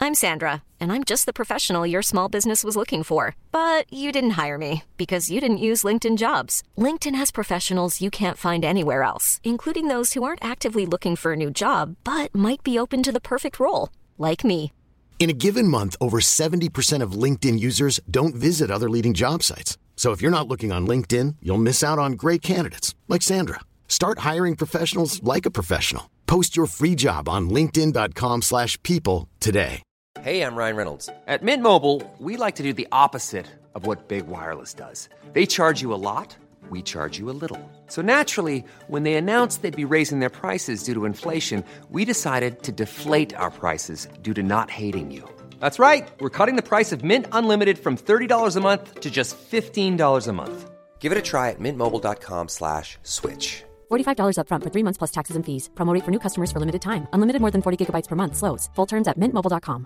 I'm Sandra, and I'm just the professional your small business was looking for. But you didn't hire me because you didn't use LinkedIn Jobs. LinkedIn has professionals you can't find anywhere else, including those who aren't actively looking for a new job, but might be open to the perfect role, like me. In a given month, over 70% of LinkedIn users don't visit other leading job sites. So if you're not looking on LinkedIn, you'll miss out on great candidates like Sandra. Start hiring professionals like a professional. Post your free job on linkedin.com/people today. Hey, I'm Ryan Reynolds. At Mint Mobile, we like to do the opposite of what Big Wireless does. They charge you a lot, we charge you a little. So naturally, when they announced they'd be raising their prices due to inflation, we decided to deflate our prices due to not hating you. That's right. We're cutting the price of Mint Unlimited from $30 a month to just $15 a month. Give it a try at mintmobile.com/switch. $45 up front for 3 months plus taxes and fees. Promo rate for new customers for limited time. Unlimited more than 40 gigabytes per month. Slows full terms at mintmobile.com.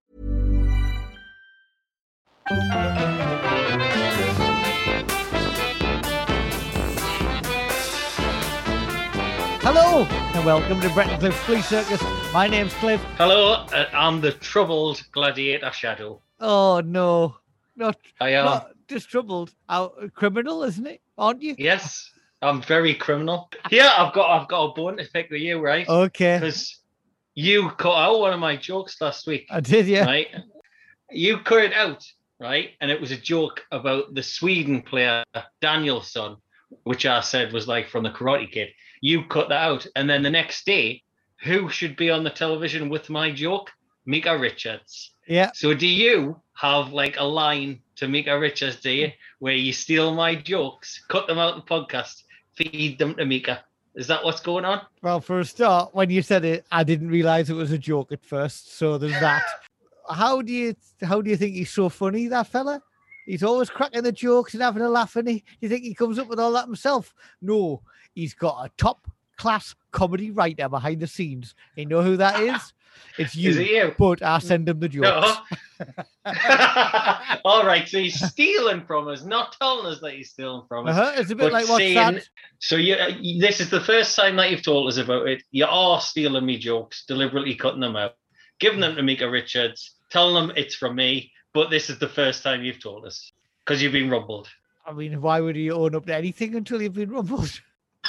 Hello and welcome to Brett and Cliff's Flea Circus. My name's Cliff. Hello, I'm the troubled gladiator Shadow. Oh no, not just troubled. Criminal, isn't it? Aren't you? Yes, I'm very criminal. Here, I've got a bone to pick with you, right? Okay. Because you cut out one of my jokes last week. I did, yeah. Right. You cut it out, right? And it was a joke about the Sweden player Danielsson, which I said was like from the Karate Kid. You cut that out, and then the next day, who should be on the television with my joke? Mika Richards. Yeah. So do you have like a line to Mika Richards, do you, where you steal my jokes, cut them out of the podcast, feed them to Mika? Is that what's going on? Well, for a start, when you said it, I didn't realize it was a joke at first. So there's that. How do you think he's so funny, that fella? He's always cracking the jokes and having a laugh, and you think he comes up with all that himself? No, he's got a top-class comedy writer behind the scenes. You know who that is? It's you. Is it you? But I send him the jokes. No. All right, so he's stealing from us, not telling us that he's stealing from us. It's a bit like what's that? So this is the first time that you've told us about it. You are stealing me jokes, deliberately cutting them out, giving them to Mika Richards, telling them it's from me, but this is the first time you've told us because you've been rumbled. I mean, why would you own up to anything until you've been rumbled?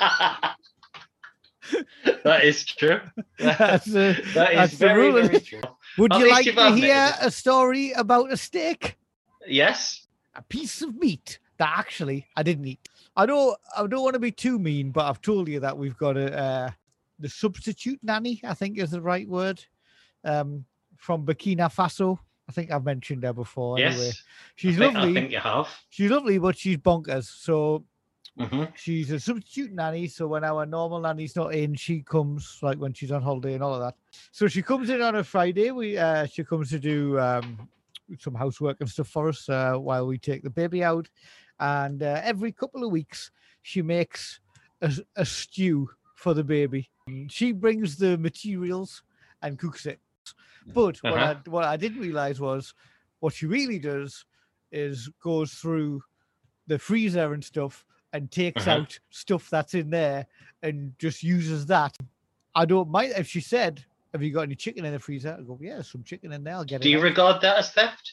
That is true. That's very, very true. Would you like to hear a story about a steak? Yes. A piece of meat that actually I didn't eat. I don't want to be too mean, but I've told you that we've got the substitute nanny, I think is the right word, from Burkina Faso. I think I've mentioned her before. Yes. Anyway, she's lovely. I think you have. She's lovely, but she's bonkers. So mm-hmm. She's a substitute nanny. So when our normal nanny's not in, she comes like when she's on holiday and all of that. So she comes in on a Friday. She comes to do some housework and stuff for us while we take the baby out. And every couple of weeks, she makes a stew for the baby. She brings the materials and cooks it. But what I didn't realize was what she really does is goes through the freezer and stuff and takes out stuff that's in there and just uses that. I don't mind if she said, "Have you got any chicken in the freezer?" I go, "Yeah, some chicken in there. I'll get it." Do you regard that as theft?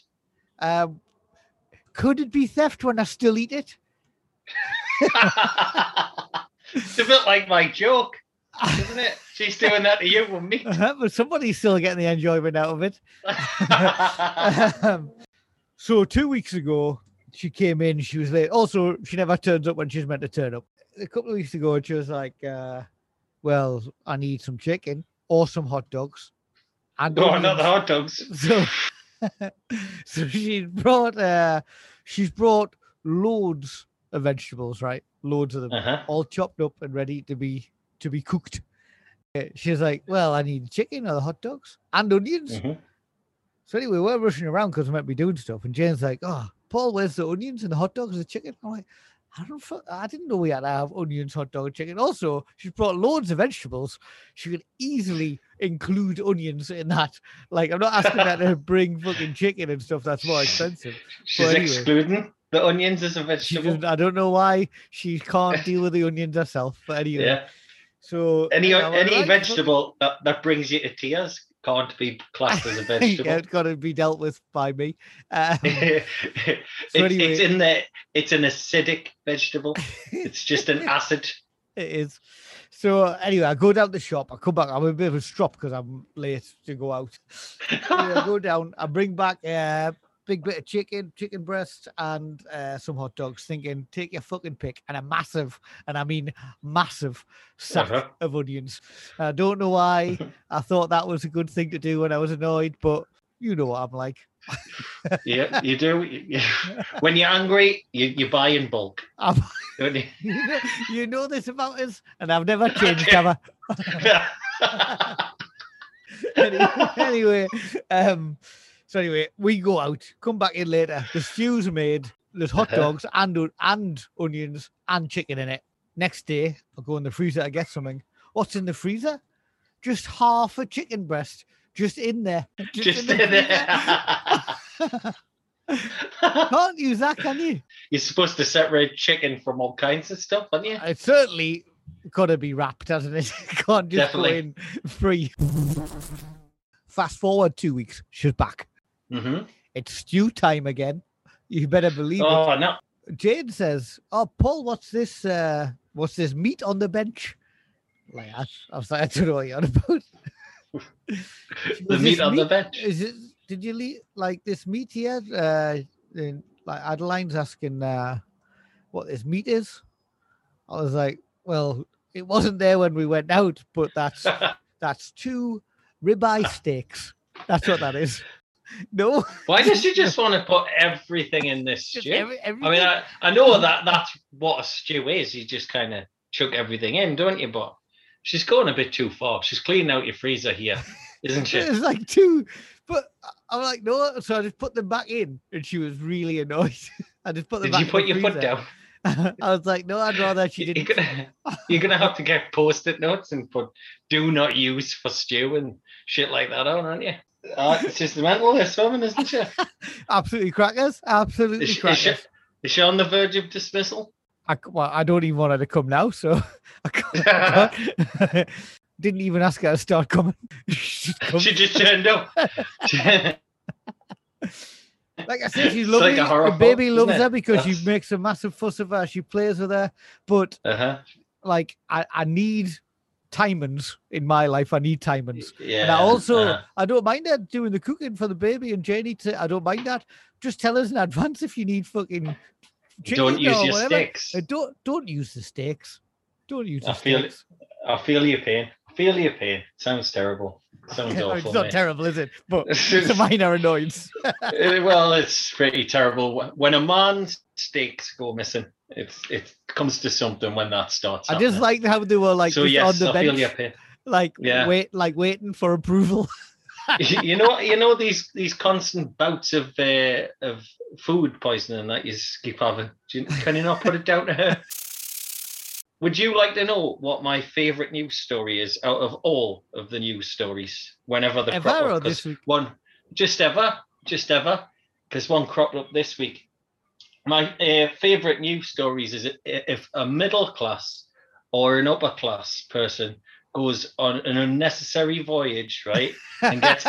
Could it be theft when I still eat it? It's a bit like my joke, isn't it? She's doing that to you and me. But somebody's still getting the enjoyment out of it. So 2 weeks ago, she came in. She was late. Also, she never turns up when she's meant to turn up. A couple of weeks ago, she was like, well, I need some chicken or some hot dogs. And not the hot dogs. So she's brought loads of vegetables, right? Loads of them, all chopped up and ready to be cooked. She's like, well, I need chicken or the hot dogs and onions. So anyway, we're rushing around because we might be doing stuff. And Jane's like, oh, Paul, where's the onions and the hot dogs and the chicken? I'm like, I didn't know we had to have onions, hot dog, and chicken. Also, she's brought loads of vegetables. She could easily include onions in that. Like, I'm not asking her to bring fucking chicken and stuff. That's more expensive. She's excluding the onions as a vegetable. I don't know why she can't deal with the onions herself. But anyway. Yeah. So any vegetable that brings you to tears can't be classed as a vegetable. Yeah, it's got to be dealt with by me. It's anyway- in there. It's an acidic vegetable. It's just an acid. It is. So anyway, I go down the shop. I come back. I'm a bit of a strop because I'm late to go out. Anyway, I go down. I bring back a big bit of chicken breast, and some hot dogs. Thinking, take your fucking pick, and a massive, and I mean massive, sack of onions. I don't know why I thought that was a good thing to do when I was annoyed, but you know what I'm like. Yeah, you do. When you're angry, you buy in bulk. Don't you? You know this about us, and I've never changed, have I? Anyway, so anyway, we go out, come back in later. The stew's made. There's hot dogs and onions and chicken in it. Next day, I go in the freezer to get something. What's in the freezer? Just half a chicken breast, just in there. Just in there. Can't use that, can you? You're supposed to separate chicken from all kinds of stuff, aren't you? It's certainly got to be wrapped, hasn't it? Can't just go in free. Fast forward 2 weeks, she's back. Mm-hmm. It's stew time again. You better believe it. Oh, no. Jane says, "Oh, Paul, what's this? What's this meat on the bench?" Like that. I was like, I don't know what you're on about. The meat on the bench. Is it? Did you leave like this meat here? Like Adeline's asking what this meat is. I was like, well, it wasn't there when we went out, but that's 2 ribeye steaks. That's what that is. No. Why does she just want to put everything in this stew? Everything. I mean, I know that's what a stew is. You just kind of chuck everything in, don't you? But she's going a bit too far. She's cleaning out your freezer here, isn't she? It's like 2, but I'm like, no. So I just put them back in, and she was really annoyed. I just put them back. Did you put in your the foot freezer. down? I was like, no, I'd rather she didn't. You're gonna have to get post-it notes and put "do not use" for stew and shit like that on, aren't you? It's just mental, this woman, isn't she? Absolutely crackers. Absolutely crackers. Is she on the verge of dismissal? I don't even want her to come now, so I can't. Didn't even ask her to start coming. She just turned up. Like I said, she's lovely. Like the baby loves her because she makes a massive fuss of her. She plays with her. But like I need timings in my life. I need timings. Yeah. And I also I don't mind her doing the cooking for the baby and Janie. I don't mind that. Just tell us in advance if you need fucking chicken. Don't use or your whatever. steaks. Don't use the steaks. Don't use the steaks. I feel your pain. Feel your pain. Sounds terrible. Sounds awful. It's not terrible, is it? But it's a minor annoyance. Well, it's pretty terrible. When a man's steaks go missing, it comes to something when that starts. I just like how they were like so yes, on the bench, feel your pain. like waiting for approval. you know these constant bouts of food poisoning that you keep having. Can you not put it down to her? Would you like to know what my favourite news story is out of all of the news stories? Whenever they crop up, this week? One just ever, because one cropped up this week. My favourite news stories is if a middle class or an upper class person goes on an unnecessary voyage, right, and gets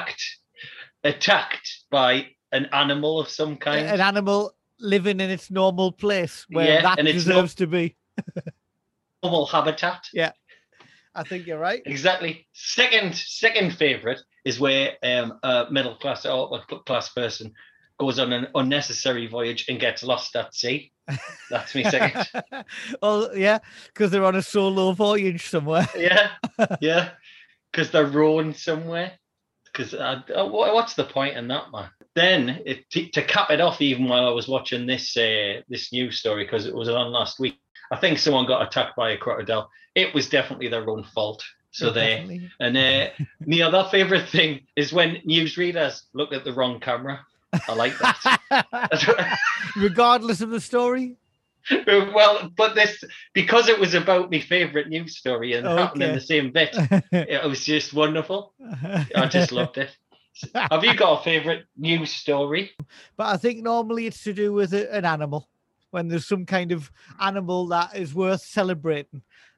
attacked by an animal of some kind. An animal living in its normal place where that deserves to be. Normal habitat. Yeah, I think you're right. Exactly. Second favorite is where a middle class or upper class person goes on an unnecessary voyage and gets lost at sea. That's me second. Well, yeah, because they're on a solo voyage somewhere. Yeah, because they're rowing somewhere. Because what's the point in that, man? Then to cap it off, even while I was watching this news story, because it was on last week, I think someone got attacked by a crocodile. It was definitely their own fault. So the other favorite thing is when newsreaders look at the wrong camera. I like that. Regardless of the story. Well, but because it was about my favorite news story and happened in the same bit, it was just wonderful. I just loved it. Have you got a favorite news story? But I think normally it's to do with an animal. When there's some kind of animal that is worth celebrating.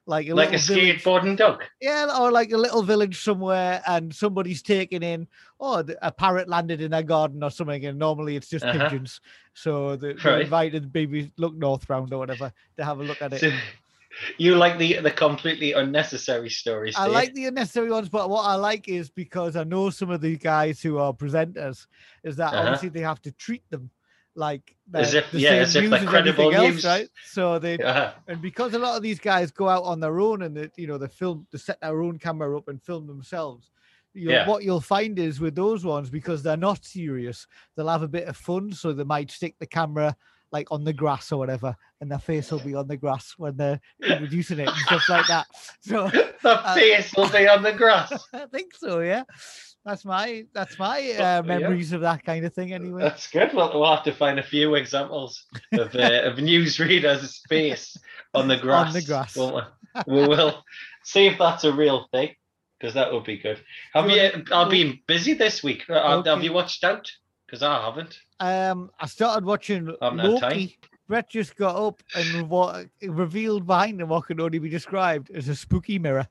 like Like a village. skateboarding dog. Yeah, or like a little village somewhere, and somebody's taking in, a parrot landed in their garden or something, and normally it's just pigeons. So they Right. invited the baby Look North round or whatever to have a look at it. So, you like the completely unnecessary stories. I do you? like the unnecessary ones, but what I like is because I know some of the guys who are presenters, is that obviously they have to treat them like As if the same as if news they're as credible everything news. else, right? So they Uh-huh. and because a lot of these guys go out on their own and they set their own camera up and film themselves. What you'll find is with those ones, because they're not serious, they'll have a bit of fun. So they might stick the camera like on the grass or whatever, and their face will be on the grass when they're introducing it and stuff like that. So The face will be on the grass. I think so, yeah. That's my Yeah. memories of that kind of thing anyway. That's good. We'll have to find a few examples of newsreaders' face on the grass. On the grass. Won't we? We will see if that's a real thing, because that would be good. I've been busy this week. Have Okay. you watched out? Because I haven't. I started watching I haven't had time. Loki. Brett just got up and revealed behind him what can only be described as a spooky mirror.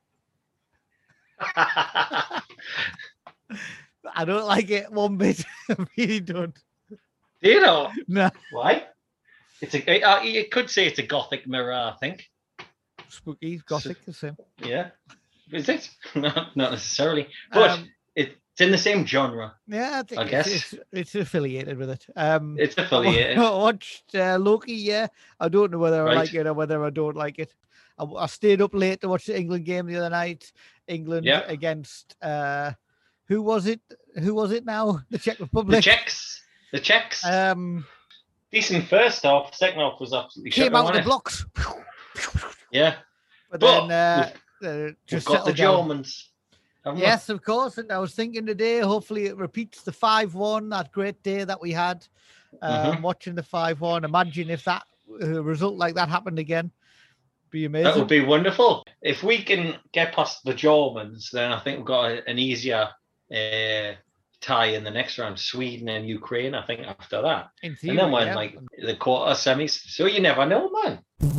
I don't like it one bit. I really don't. Do you know No, why? You could say it's a gothic mirror, I think. spooky, gothic, the same. Yeah. Is it? Not necessarily. But it's in the same genre. Yeah, I think I guess. it's affiliated with it. It's affiliated. I watched Loki. Yeah, I don't know whether I Right. like it or whether I don't like it. I stayed up late to watch the England game the other night. England against who was it? Who was it now? The Czech Republic. The Czechs. Um, Decent first half. Second half was absolutely came shocking, out of the wasn't blocks, it? Yeah. but But then We've just got the settled down. Germans. haven't we? Yes, of course. And I was thinking today, hopefully it repeats the 5-1, that great day that we had, watching the 5-1. Imagine if that a result like that happened again. Be amazing. That would be wonderful. If we can get past the Germans, then I think we've got an easier tie in the next round. Sweden and Ukraine, I think, after that. In theory, And then when yeah. like the quarter semis. So you never know, man.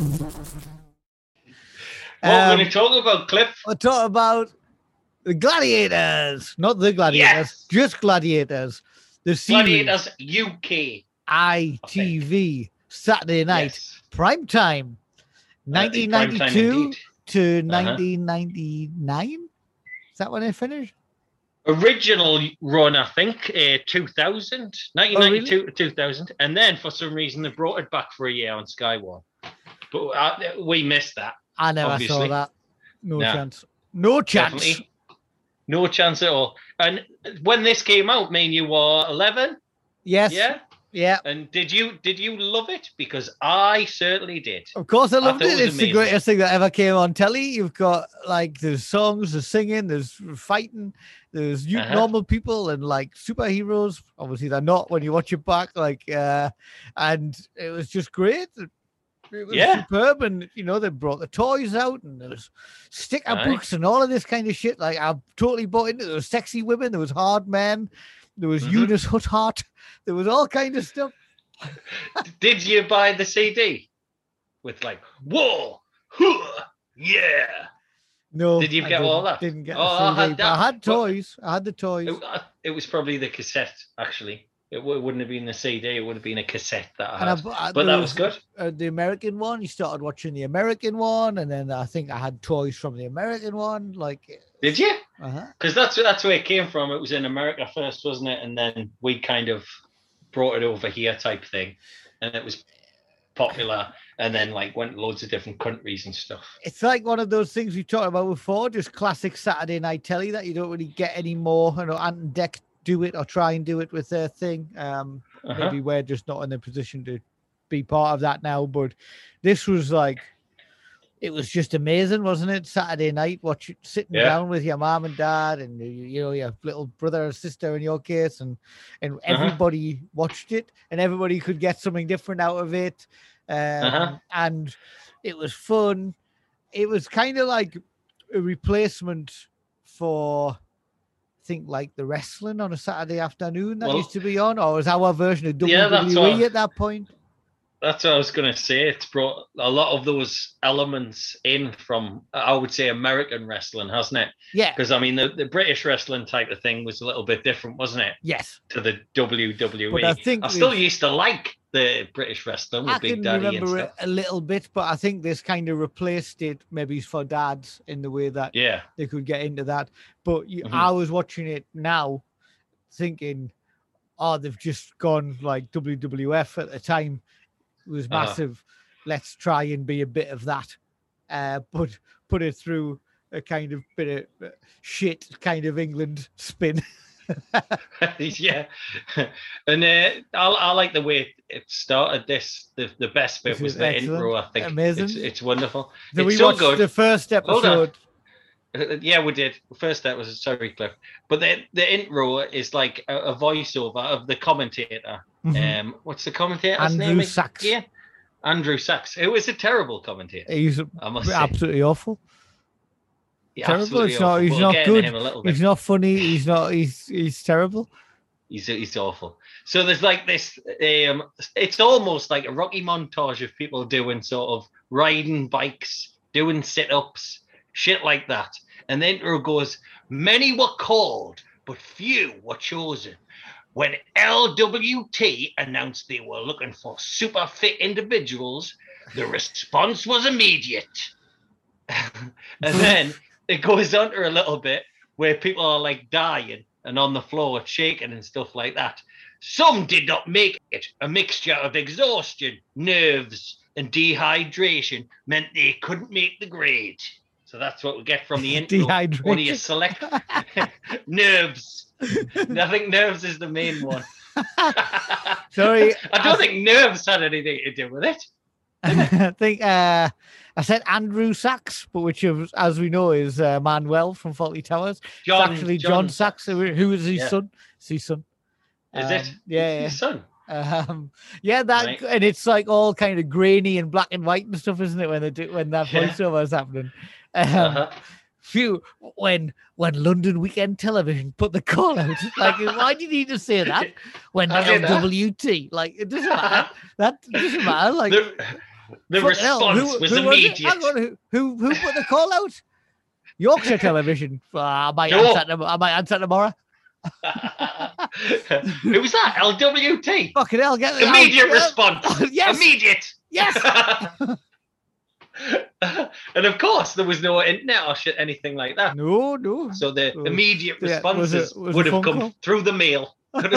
What we're going to talk about, Cliff? We'll talk about the Gladiators, not the Gladiators, Yes. just Gladiators. The series, Gladiators UK. ITV, Saturday night, Yes. prime time, Prime time 1992 indeed. to 1999. Is that when it finished? Original run, I think, 2000, 1992 to 2000. And then for some reason, they brought it back for a year on Sky One. But we missed that. I never saw Obviously. that. No Nah. chance. No chance. Definitely. No chance at all. And when this came out, me and you were 11. Yes. Yeah. Yeah. And did you love it? Because I certainly did. Of course, I loved thought it it. was It's the amazing. greatest thing that ever came on telly. You've got like there's songs, there's singing, there's fighting, there's normal people and like superheroes. Obviously, they're not when you watch it back. And it was just great. It was superb, and they brought the toys out, and there was sticker books and all of this kind of shit. Like I totally bought into it. There was sexy women, there was hard men, there was Eunice Huthart, there was all kind of stuff. Did you buy the CD with like whoa, huh, yeah? No, Did you I get all that? Didn't get Oh, the I CD, had but that. I had toys. I had the toys. It was probably the cassette. Actually, it wouldn't have been the CD. It would have been a cassette that I And had. but But there that was good. The American one. You started watching the American one, and then I think I had toys from the American one. Did you? Uh-huh. Because that's where it came from. It was in America first, wasn't it? And then we kind of brought it over here, type thing, and it was popular. And then went loads of different countries and stuff. It's like one of those things we talked about before, just classic Saturday night telly that you don't really get anymore. Ant and Dec do it or try and do it with their thing. Maybe we're just not in the position to be part of that now. But this was it was just amazing, wasn't it? Saturday night, sitting down with your mom and dad, and your little brother or sister in your case, and everybody watched it, and everybody could get something different out of it. And it was fun. It was kind of like a replacement for, I think, the wrestling on a Saturday afternoon that used to be on, or was our version of WWE at that point? That's what I was going to say. It's brought a lot of those elements in from, I would say, American wrestling, hasn't it? Yeah. Because, I mean, the British wrestling type of thing was a little bit different, wasn't it? Yes. To the WWE. But I think I still used to like the British wrestling with I Big can Daddy and remember it stuff. a little bit, but I think this kind of replaced it maybe for dads in the way that Yeah. they could get into that. But I was watching it now thinking, oh, they've just gone like WWF at the time. It was massive. Let's try and be a bit of that. But put it through a kind of bit of shit kind of England spin. Yeah. And I like the way it started this. The best bit was the intro, I think. Amazing. It's wonderful. Did it's we so watch good. the first episode? Yeah, we did. First that was sorry, Cliff. But the intro is like a voiceover of the commentator. What's the commentator's name? Andrew Sachs. Yeah, Andrew Sachs. It was a terrible commentator. He's absolutely awful. Yeah, terrible. absolutely It's not. awful. He's We'll not get good. into him a little bit. He's not funny. He's not. He's terrible. He's awful. So there's like this. It's almost like a Rocky montage of people doing sort of riding bikes, doing sit-ups, shit like that. And the intro goes, "Many were called, but few were chosen. When LWT announced they were looking for super fit individuals, the response was immediate." And then it goes on to a little bit where people are like dying and on the floor shaking and stuff like that. "Some did not make it. A mixture of exhaustion, nerves, and dehydration meant they couldn't make the grade." So that's what we get from the intro. One of your select nerves. I think nerves is the main one. Sorry, I don't think nerves had anything to do with it. I think I said Andrew Sachs, but which, as we know, is Manuel from Fawlty Towers. It's actually John Sachs, who is his son. It's his son. Is it? Yeah, His son. Yeah, that right. And it's like all kind of grainy and black and white and stuff, isn't it? When that voiceover is happening. Phew, when London Weekend Television put the call out, like, why did he just say that? When LWT, like, it doesn't matter. That doesn't matter. Like, the response was immediate. Hang on, who put the call out? Yorkshire Television. I might answer tomorrow. Who was that? LWT. Fucking hell! Get immediate response. Yes. Immediate. Yes. And of course, there was no internet or shit, anything like that. No. So the immediate responses was would have come call? through the mail.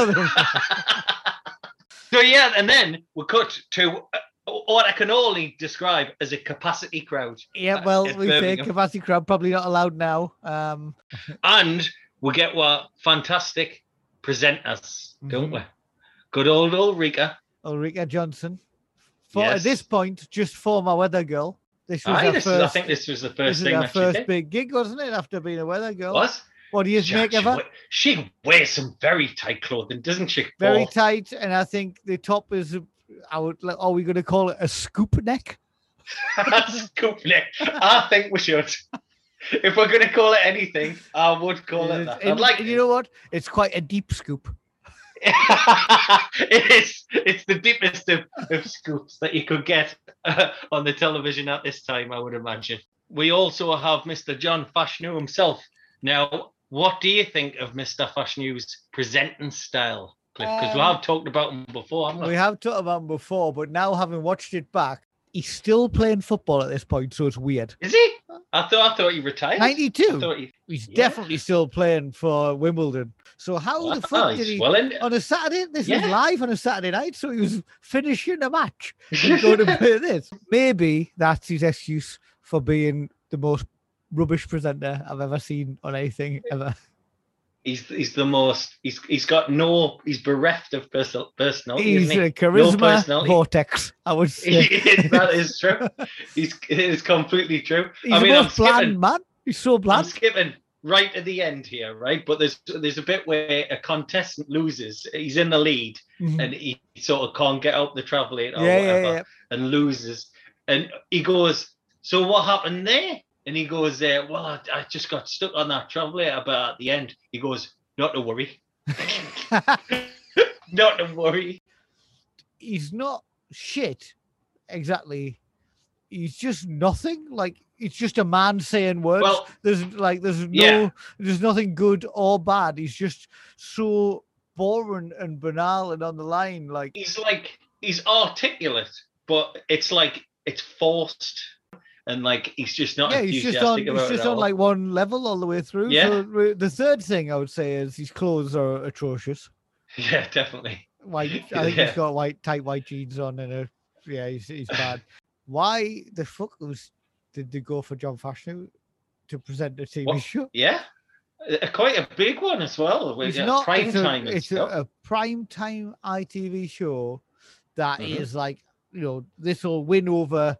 So yeah, and then we cut to what I can only describe as a capacity crowd. Yeah, well, we say capacity crowd, probably not allowed now. And we get what fantastic presenters, don't we? Good old Ulrika Johnson. At this point, just former weather girl. This was I think this was the first thing. Her first big gig, wasn't it? After being a weather girl. What do you make of her? She wears some very tight clothing, doesn't she? Very tight, and I think the top is. Are we going to call it a scoop neck? Scoop neck. I think we should. If we're going to call it anything, I would call it that. You know what? It's quite a deep scoop. It is. It's the deepest of scoops that you could get on the television at this time, I would imagine. We also have Mr. John Fashanu himself. Now, what do you think of Mr. Fashanu's presenting style, Cliff? Because we have talked about him before, haven't we? We have talked about him before, but now having watched it back, he's still playing football at this point, so it's weird. Is he? I thought he retired. 92. He's definitely still playing for Wimbledon. So how the fuck did he on a Saturday? This was live on a Saturday night, so he was finishing a match and going to play this. Maybe that's his excuse for being the most rubbish presenter I've ever seen on anything ever. He's the most. He's bereft of personality. He's a charisma vortex, I would say. That is true. It is completely true. He's the most bland man. He's so bland. I'm skipping right at the end here, right? But there's a bit where a contestant loses. He's in the lead, and he sort of can't get up the trampoline or whatever, and loses. And he goes, "So what happened there?" And he goes, "Well, I just got stuck on that trampoline, but at the end," he goes, "Not to worry." Not to worry. He's not shit exactly. He's just nothing. Like it's just a man saying words. Well, there's nothing good or bad. He's just so boring and banal and on the line. Like he's articulate, but it's like it's forced, and like he's just not enthusiastic about it. He's just on like one level all the way through. Yeah. So the third thing I would say is his clothes are atrocious. Yeah, definitely. White. I think he's got tight white jeans on, and he's bad. Why the fuck did they go for John Fashanu to present a TV show? Yeah, quite a big one as well. It's a prime time ITV show that is like, this will win over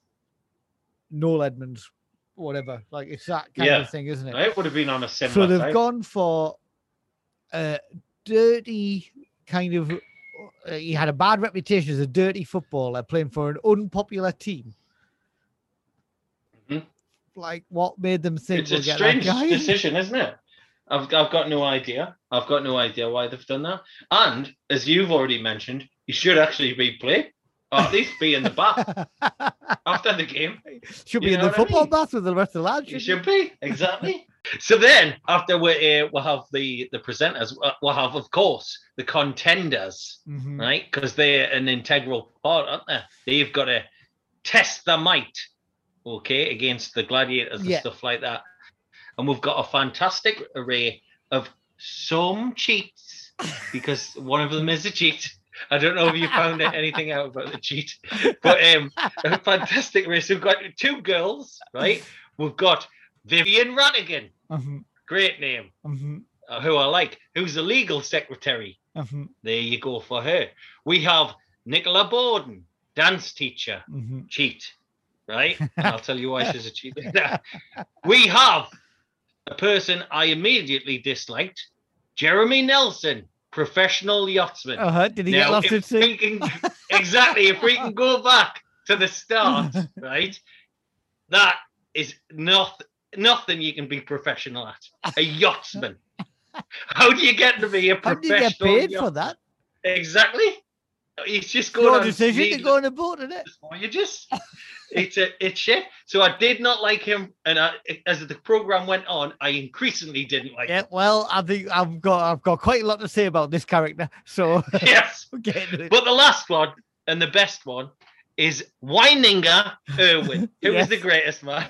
Noel Edmonds, whatever. Like it's that kind of thing, isn't it? It would have been on a similar. So they've gone for a dirty kind of. He had a bad reputation as a dirty footballer playing for an unpopular team. Mm-hmm. Like, what made them think it's a strange decision, isn't it? I've got no idea. I've got no idea why they've done that. And as you've already mentioned, he should actually be played, or at least be in the bath after the game. Should be in the football bath with the rest of the lads. He should be, exactly. So then, after we'll have the presenters, we'll have, of course, the contenders, right? Because they're an integral part, aren't they? They've got to test their might, okay, against the gladiators and stuff like that. And we've got a fantastic array of some cheats, because one of them is a cheat. I don't know if you found anything out about the cheat, but a fantastic array. So we've got two girls, right? We've got Vivian Rattigan, great name, who I like, who's the legal secretary. There you go for her. We have Nicola Borden, dance teacher, cheat, right? And I'll tell you why she's a cheat. We have a person I immediately disliked, Jeremy Nelson, professional yachtsman. Did he get lost at sea? Exactly. If we can go back to the start, right? That is nothing you can be professional at. A yachtsman. How do you get to be a professional? How do you get paid for that? Exactly. It's just going your on decision to go on a boat, isn't it? You just it's shit. So I did not like him, and as the program went on, I increasingly didn't like him. Well, I think I've got quite a lot to say about this character. So yes, but the last one and the best one is Weininger Irwin, who is the greatest man.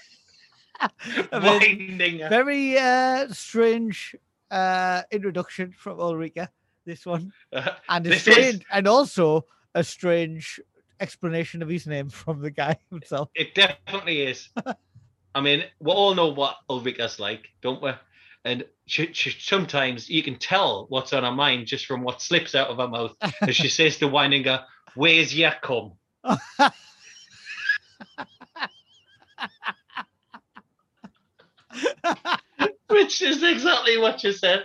Weininger. Very strange introduction from Ulrika. This one, and and also a strange explanation of his name from the guy himself. It definitely is. I mean, we all know what Ulrika's like, don't we? And she sometimes you can tell what's on her mind just from what slips out of her mouth as she says to Weininger, "Where's your cum?" Which is exactly what you said.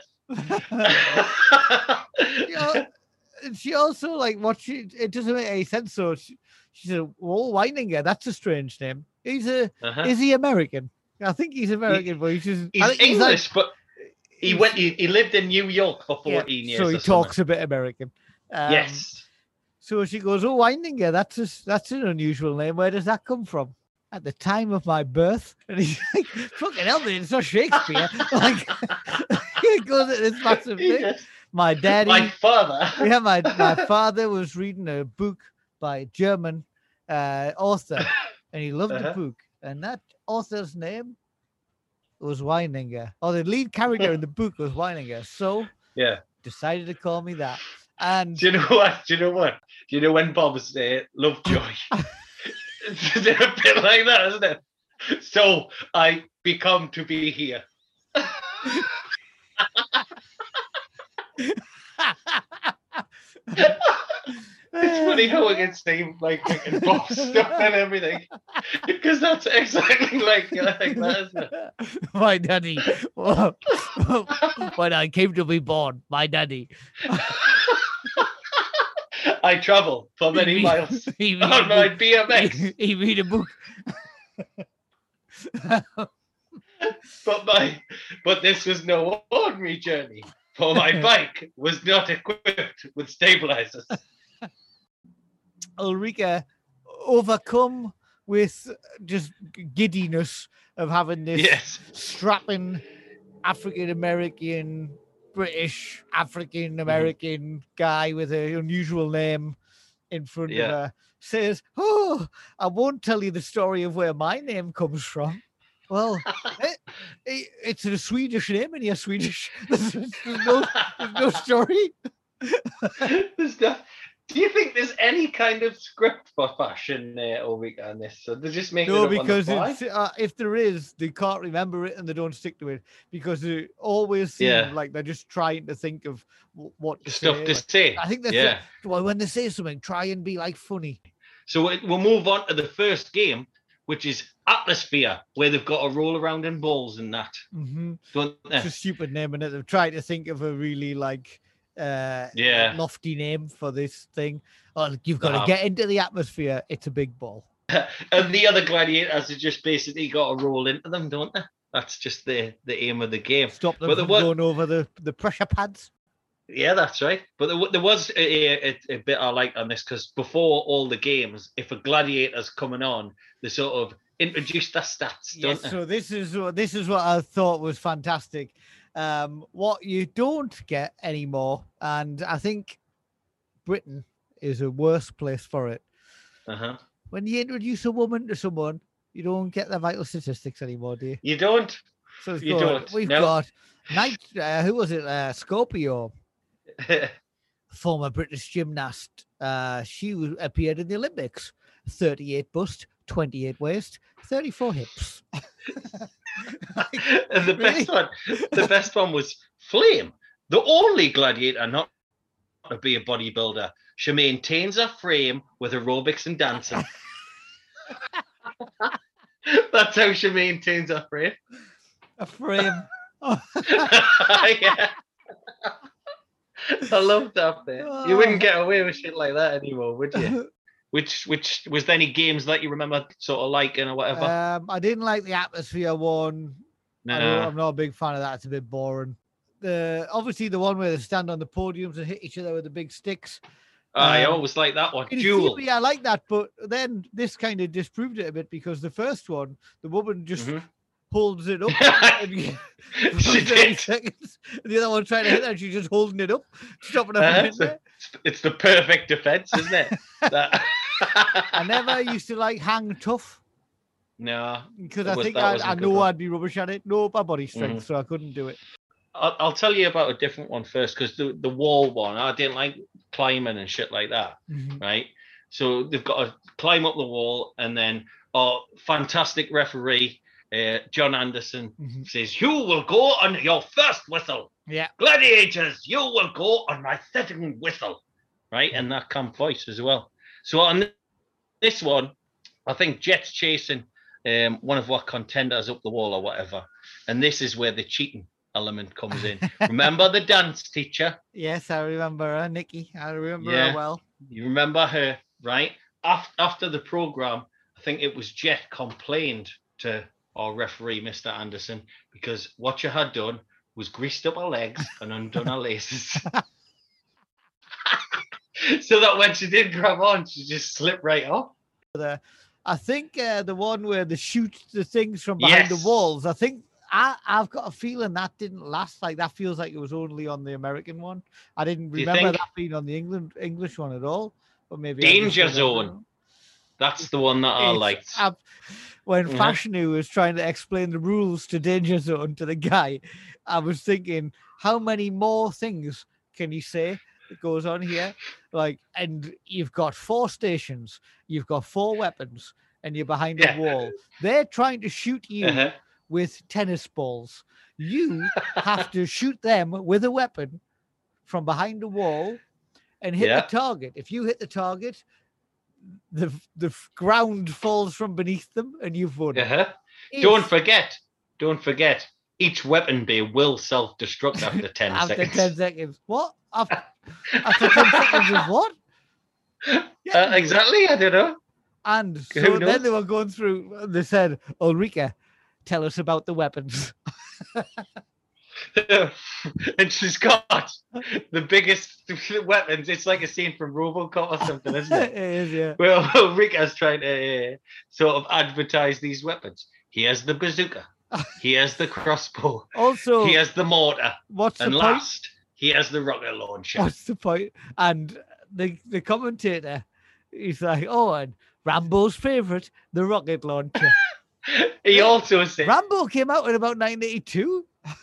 She also like it doesn't make any sense. So she said, "Well, Weininger, that's a strange name. Is he American? I think he's American, but he's English, but he lived in New York for 14 years. So he talks a bit American. Yes. So she goes, "Oh, Weininger, that's an unusual name. Where does that come from?" At the time of my birth, and he's like, "Fucking hell, man, it's not Shakespeare." Like, he goes at this massive thing. Yes. My daddy, my father, my father was reading a book by a German author, and he loved the book, and that author's name was Weininger, or the lead character in the book was Weininger. So decided to call me that. And do you know what? Do you know when Bob's Lovejoy? It's a bit like that, isn't it? So I become to be here. It's funny how it gets named like Bob stuff and everything, because that's exactly like that, isn't it? My daddy, when I came to be born, my daddy. I travel for many miles on my BMX. He read a book. But this was no ordinary journey, for my bike was not equipped with stabilizers. Ulrika overcome with just giddiness of having this Yes. strapping African American, British African American guy with an unusual name in front of her, says, "Oh, I won't tell you the story of where my name comes from." Well, it's a Swedish name, and you're Swedish. There's no story. Do you think there's any kind of script for fashion Ulrika on this? So they're just making No, it up because on the fly? if there is, they can't remember it and they don't stick to it because they always seem like they're just trying to think of what to Stuff say. to say. I think that's well, when they say something, try and be like funny. So we'll move on to the first game, which is Atmosphere, where they've got to roll around in balls and that. Mm-hmm. Don't they? It's a stupid name, and they've tried to think of a really lofty name for this thing. Oh, you've got to get into the atmosphere. It's a big ball. And the other gladiators have just basically got to roll into them, don't they? That's just the aim of the game. Stop them from going over the pressure pads. Yeah, that's right. But there was a bit I liked on this, because before all the games, if a gladiator's coming on, they sort of introduce their stats, don't they? So this is what I thought was fantastic. What you don't get anymore, and I think Britain is a worse place for it. When you introduce a woman to someone, you don't get the vital statistics anymore, do you? You don't. So we've got who was it? Scorpio, former British gymnast. She appeared in the Olympics. 38 bust, 28 waist, 34 hips. And the best one was Flame, the only gladiator not to be a bodybuilder. She maintains her frame with aerobics and dancing. That's how she maintains her frame. A frame. Yeah. I love that bit. You wouldn't get away with shit like that anymore, would you? Which was there any games that you remember sort of liking or whatever? I didn't like the Atmosphere one. No. I'm not a big fan of that. It's a bit boring. Obviously the one where they stand on the podiums and hit each other with the big sticks. I always like that one. Duel. I like that, but then this kind of disproved it a bit because the first one, the woman just holds it up. She did. Seconds. The other one trying to hit her, she's just holding it up, stopping her from hitting it. It's the perfect defense, isn't it? I never used to like Hang Tough. No. Because I think I know I'd be rubbish at it. No, my body strength, so I couldn't do it. I'll tell you about a different one first, because the wall one, I didn't like climbing and shit like that, right? So they've got to climb up the wall, and then fantastic referee, John Anderson, says, "You will go on your first whistle. Yeah. Gladiators, you will go on my second whistle." Right? And that camp voice as well. So on this one, I think Jet's chasing one of our contenders up the wall or whatever. And this is where the cheating element comes in. Remember the dance teacher? Yes, I remember her, Nikki. I remember her well. You remember her, right? After the program, I think it was Jet complained to our referee, Mr. Anderson, because what you had done was greased up her legs and undone her laces. So that when she did grab on, she just slipped right off. I think the one where they shoot the things from behind the walls, I think I've got a feeling that didn't last. Like, that feels like it was only on the American one. I didn't remember that being on the English one at all. But maybe Danger Zone. That's the one that I liked. When Fashanu was trying to explain the rules to Danger Zone to the guy, I was thinking, how many more things can you say that goes on here? Like, and you've got 4 stations, you've got 4 weapons, and you're behind a wall. They're trying to shoot you with tennis balls. You have to shoot them with a weapon from behind a wall and hit the target. If you hit the target, the ground falls from beneath them and you've won. Don't forget, each weapon bay will self-destruct after 10 seconds. After 10 seconds. What? After 10 seconds of what? Exactly, I don't know. And so then they were going through, they said, Ulrika, tell us about the weapons. And she's got the biggest weapons. It's like a scene from RoboCop or something, isn't it? It is, yeah. Well, Rika's trying to sort of advertise these weapons. He has the bazooka. He has the crossbow. Also, he has the mortar. what's And the point? last, he has the rocket launcher. What's the point? And the commentator, he's like, oh, and Rambo's favorite, the rocket launcher. He also said Rambo came out in about 1982.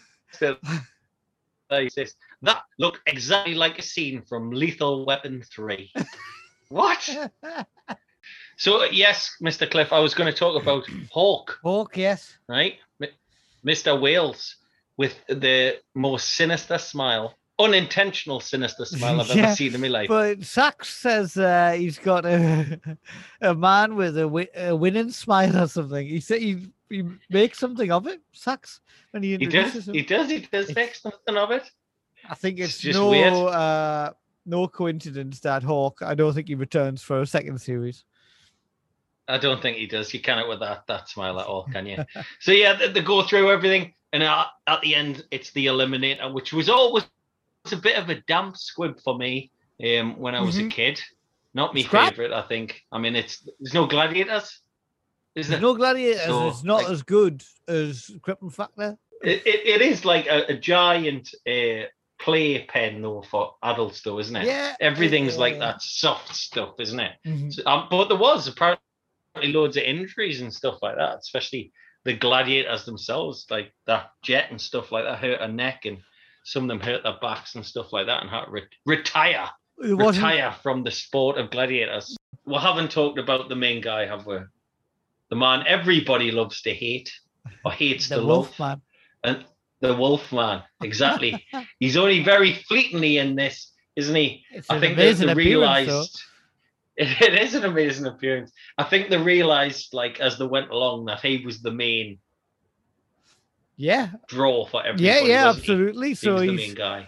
that looked exactly like a scene from Lethal Weapon 3. What? So, yes, Mr. Cliff, I was going to talk about Hawk, Hawk, yes. right? Mr. Wales with the most sinister smile, unintentional sinister smile I've Yeah, ever seen in my life. But Sachs says he's got a man with a winning smile or something. He said he makes something of it, Sachs, when he He introduces does. him. He does make something of it. I think it's just no weird. No coincidence that Hawk, I don't think he returns for a second series. I don't think he does. You cannot with that smile at all, can you? So yeah, they go through everything, and at the end, it's the Eliminator, which was always a bit of a damp squib for me when I was a kid. Not my Scrap? favorite, I think. I mean, there's no gladiators. Is There's there? no gladiators. So, It's not like- as good as Crippen Factor. It is like a giant playpen though for adults, though, isn't it? Yeah. Everything's like Yeah. that soft stuff, isn't it? Mhm. So, but there was apparently loads of injuries and stuff like that, especially the gladiators themselves, like that Jet and stuff like that hurt her neck, and some of them hurt their backs and stuff like that, and had to retire from the sport of gladiators. We haven't talked about the main guy, have we? The man everybody loves to hate, or hates The to Wolf love, Man. and the Wolfman. Exactly. He's only very fleetingly in this, isn't he? It's I an think amazing they appearance, realized it is an amazing appearance. I think they realized, like, as they went along, that he was the main Yeah. draw for everybody. Yeah, wasn't he? absolutely. He So was the he's main guy.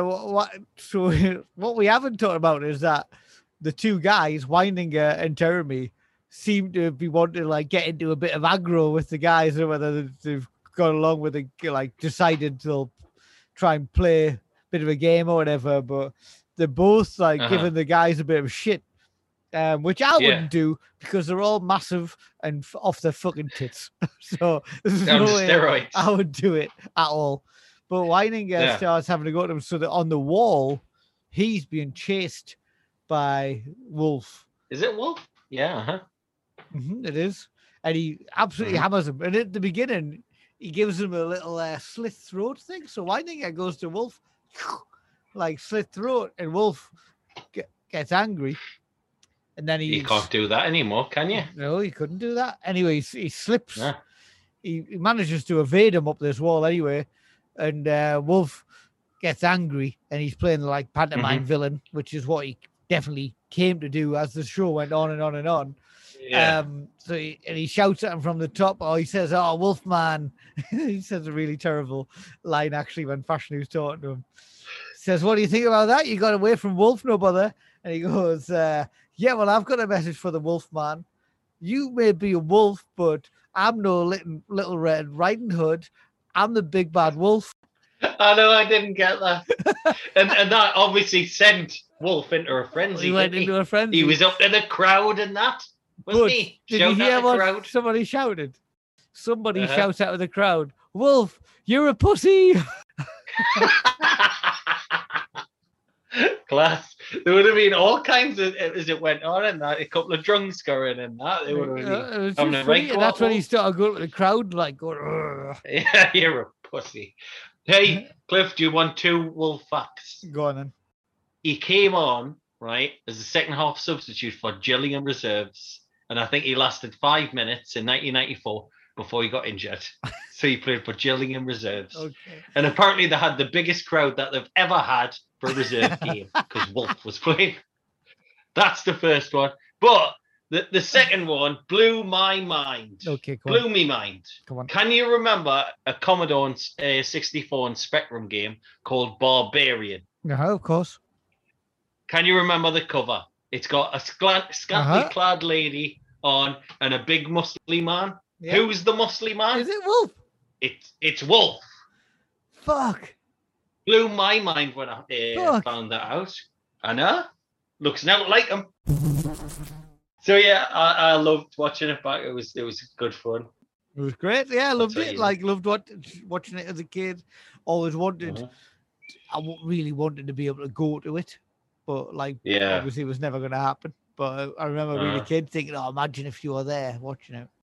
what we haven't talked about is that the two guys, Weininger and Jeremy, seem to be wanting to like get into a bit of aggro with the guys, or whether they've gone along with it, like decided they'll try and play a bit of a game or whatever. But they're both like giving the guys a bit of shit, which I wouldn't do because they're all massive and off their fucking tits. So there's On no way steroids. I would do it at all. But Weininger starts having to go to him so that on the wall, he's being chased by Wolf. Is it Wolf? Yeah. Uh-huh. It is. And he absolutely hammers him. And at the beginning, he gives him a little slit throat thing. So Weininger goes to Wolf, like slit throat, and Wolf gets angry. And then You can't do that anymore, can you? No, he couldn't do that. Anyway, he slips. Yeah. He manages to evade him up this wall anyway. And Wolf gets angry, and he's playing like pantomime villain, which is what he definitely came to do as the show went on and on and on. Yeah. So he shouts at him from the top, or he says, "Oh, Wolfman." He says a really terrible line actually when Fashion News talking to him. He says, "What do you think about that? You got away from Wolf, no bother." And he goes, "Yeah, well, I've got a message for the Wolfman. You may be a wolf, but I'm no little Red Riding Hood. I'm the big bad wolf." I know, I didn't get that. and that obviously sent Wolf into a frenzy. He went didn't into a frenzy. He was up to the crowd and that. Wasn't But he? did you Shouting hear at the what crowd. somebody shouted? Somebody Uh-huh. shouts out of the crowd, "Wolf, you're a pussy." Class. There would have been all kinds of, as it went on, and that a couple of drunks going in that. They would have It been was having just a funny, right and that's when he Wolf. started going to the crowd, like going, "Ugh." Yeah, you're a pussy. Hey, Cliff, do you want two Wolf facts? Go on then. He came on, right, as a second half substitute for Gillingham Reserves. And I think he lasted 5 minutes in 1994 before he got injured. So he played for Gillingham Reserves. Okay. And apparently they had the biggest crowd that they've ever had for a reserve game because Wolf was playing. That's the first one. But the second one blew my mind. Okay, come on. Blew me mind. Come on. Can you remember a Commodore 64 and Spectrum game called Barbarian? No, of course. Can you remember the cover? It's got a scantily clad lady on and a big muscly man. Yeah. Who's the muscly man? Is it Wolf? It's Wolf. Fuck. Blew my mind when I found that out. I know. Looks now like him. So yeah, I loved watching it back. It was good fun. It was great. Yeah, I loved it. Like, loved watching it as a kid. Always wanted. Really wanted to be able to go to it, but like, obviously, it was never going to happen. But I remember being a kid thinking, "Oh, imagine if you were there watching it."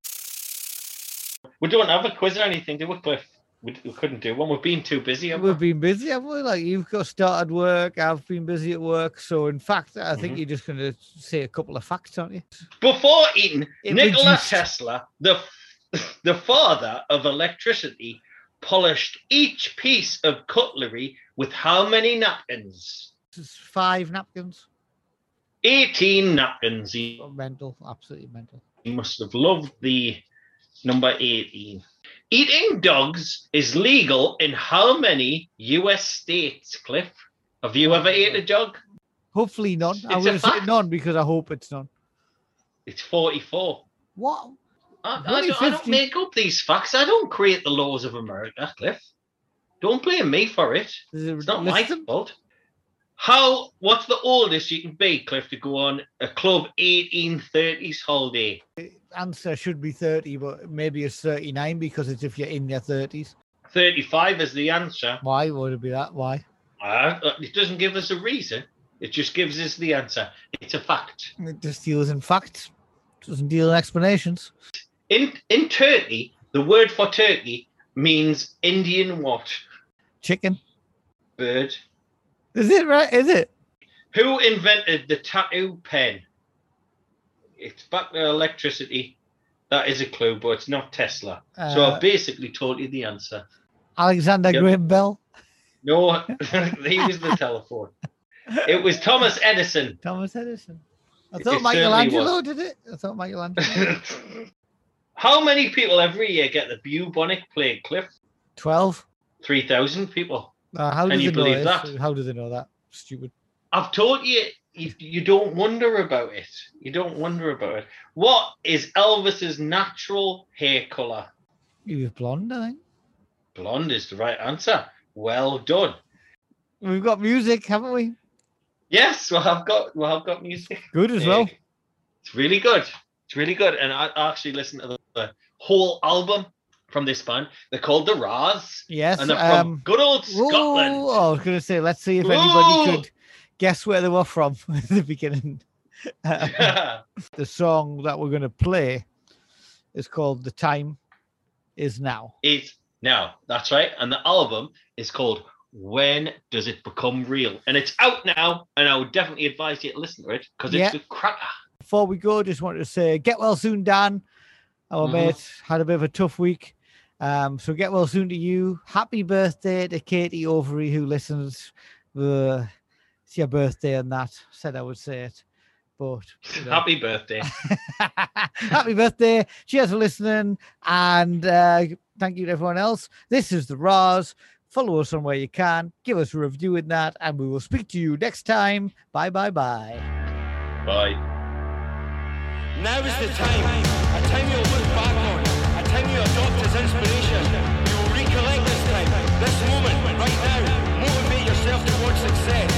We don't have a quiz or anything, do we, Cliff? We couldn't do one. We've been too busy. We've been busy, haven't we? Like, you've got started work. I've been busy at work. So, in fact, I think you're just going to say a couple of facts, aren't you? Before eating, Nikola Tesla, the father of electricity, polished each piece of cutlery with how many napkins? 5 napkins. 18 napkins. Mental, absolutely mental. He must have loved the number 18. Eating dogs is legal in how many US states, Cliff? Have you ever ate a dog? Hopefully none. I'm going to say none because I hope it's none. It's 44. What? I don't make up these facts. I don't create the laws of America, Cliff. Don't blame me for it. It's not my fault. What's the oldest you can be, Cliff, to go on a club 1830s holiday? Answer should be 30, but maybe it's 39 because it's if you're in your 30s. 35 is the answer. Why would it be that? Why? It doesn't give us a reason. It just gives us the answer. It's a fact. It just deals in facts. It doesn't deal in explanations. In Turkey, the word for turkey means Indian what? Chicken. Bird. Is it right? Is it? Who invented the tattoo pen? It's back to electricity. That is a clue, but it's not Tesla. So I've basically told you the answer. Alexander Graham Bell? No, he was the telephone. It was Thomas Edison. Thomas Edison. I thought Michelangelo did it. I thought Michelangelo. How many people every year get the bubonic plague, Cliff? 12. 3,000 people. How do they believe that? How do they know that? Stupid. I've told you, you don't wonder about it. You don't wonder about it. What is Elvis's natural hair colour? He was blonde, I think. Blonde is the right answer. Well done. We've got music, haven't we? Yes, well, I've got music. Good as well. It's really good. It's really good. And I actually listened to the whole album from this band. They're called The Raz. Yes. And they're from good old Scotland. I was going to say, let's see if anybody could guess where they were from at the beginning. The song that we're going to play is called The Time Is Now. It's now. That's right. And the album is called When Does It Become Real? And it's out now. And I would definitely advise you to listen to it because it's a cracker. Before we go, just wanted to say, get well soon, Dan. Our mate had a bit of a tough week. So get well soon to you. Happy birthday to Katie Overy, who listens. It's your birthday and that. Said I would say it. But happy birthday. Happy birthday. Cheers for listening. And thank you to everyone else. This is The Raz. Follow us on where you can. Give us a review in that. And we will speak to you next time. Bye, bye, bye. Bye. Now is the time, a time you'll look back on, a time you adopt as inspiration. You will recollect this time, this moment, right now. Motivate yourself towards success.